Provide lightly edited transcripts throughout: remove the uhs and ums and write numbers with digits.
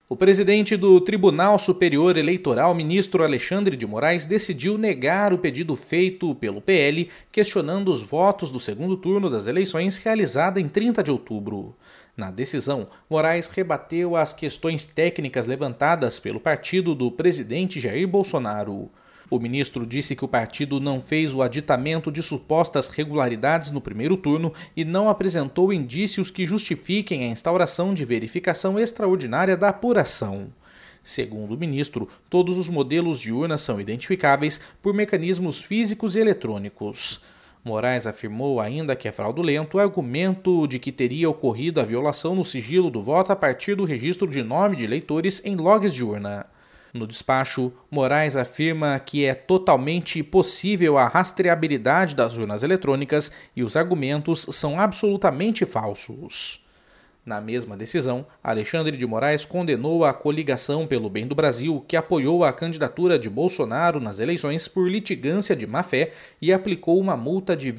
O presidente do Tribunal Superior Eleitoral, ministro Alexandre de Moraes, decidiu negar o pedido feito pelo PL, questionando os votos do segundo turno das eleições realizada em 30 de outubro. Na decisão, Moraes rebateu as questões técnicas levantadas pelo partido do presidente Jair Bolsonaro. O ministro disse que o partido não fez o aditamento de supostas regularidades no primeiro turno e não apresentou indícios que justifiquem a instauração de verificação extraordinária da apuração. Segundo o ministro, todos os modelos de urnas são identificáveis por mecanismos físicos e eletrônicos. Moraes afirmou ainda que é fraudulento o argumento de que teria ocorrido a violação no sigilo do voto a partir do registro de nome de eleitores em logs de urna. No despacho, Moraes afirma que é totalmente possível a rastreabilidade das urnas eletrônicas e os argumentos são absolutamente falsos. Na mesma decisão, Alexandre de Moraes condenou a coligação pelo bem do Brasil, que apoiou a candidatura de Bolsonaro nas eleições por litigância de má-fé e aplicou uma multa de R$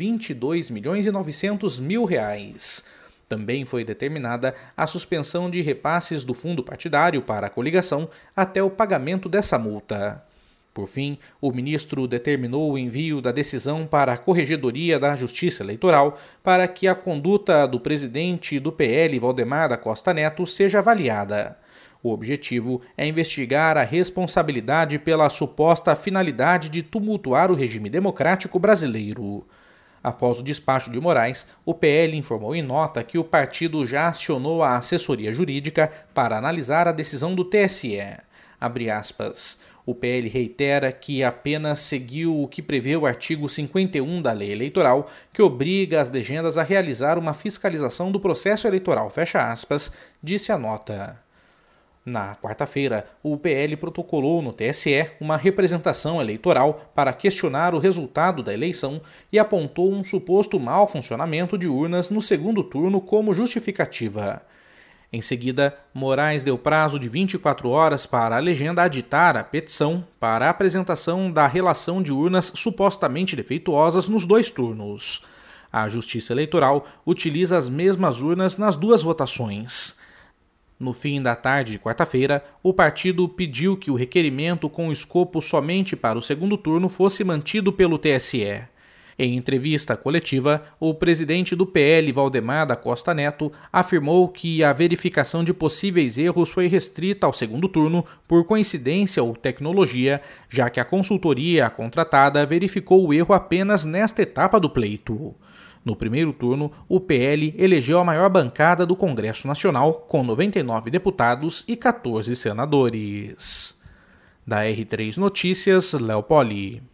22.900.000. Também foi determinada a suspensão de repasses do fundo partidário para a coligação até o pagamento dessa multa. Por fim, o ministro determinou o envio da decisão para a Corregedoria da Justiça Eleitoral para que a conduta do presidente do PL, Valdemar da Costa Neto, seja avaliada. O objetivo é investigar a responsabilidade pela suposta finalidade de tumultuar o regime democrático brasileiro. Após o despacho de Moraes, o PL informou em nota que o partido já acionou a assessoria jurídica para analisar a decisão do TSE. Abre aspas. O PL reitera que apenas seguiu o que prevê o artigo 51 da Lei Eleitoral, que obriga as legendas a realizar uma fiscalização do processo eleitoral, fecha aspas, disse a nota. Na quarta-feira, o PL protocolou no TSE uma representação eleitoral para questionar o resultado da eleição e apontou um suposto mau funcionamento de urnas no segundo turno como justificativa. Em seguida, Moraes deu prazo de 24 horas para a legenda aditar a petição para a apresentação da relação de urnas supostamente defeituosas nos dois turnos. A Justiça Eleitoral utiliza as mesmas urnas nas duas votações. No fim da tarde de quarta-feira, o partido pediu que o requerimento com escopo somente para o segundo turno fosse mantido pelo TSE. Em entrevista coletiva, o presidente do PL, Valdemar da Costa Neto, afirmou que a verificação de possíveis erros foi restrita ao segundo turno por coincidência ou tecnologia, já que a consultoria contratada verificou o erro apenas nesta etapa do pleito. No primeiro turno, o PL elegeu a maior bancada do Congresso Nacional, com 99 deputados e 14 senadores. Da R3 Notícias, Léo Poli.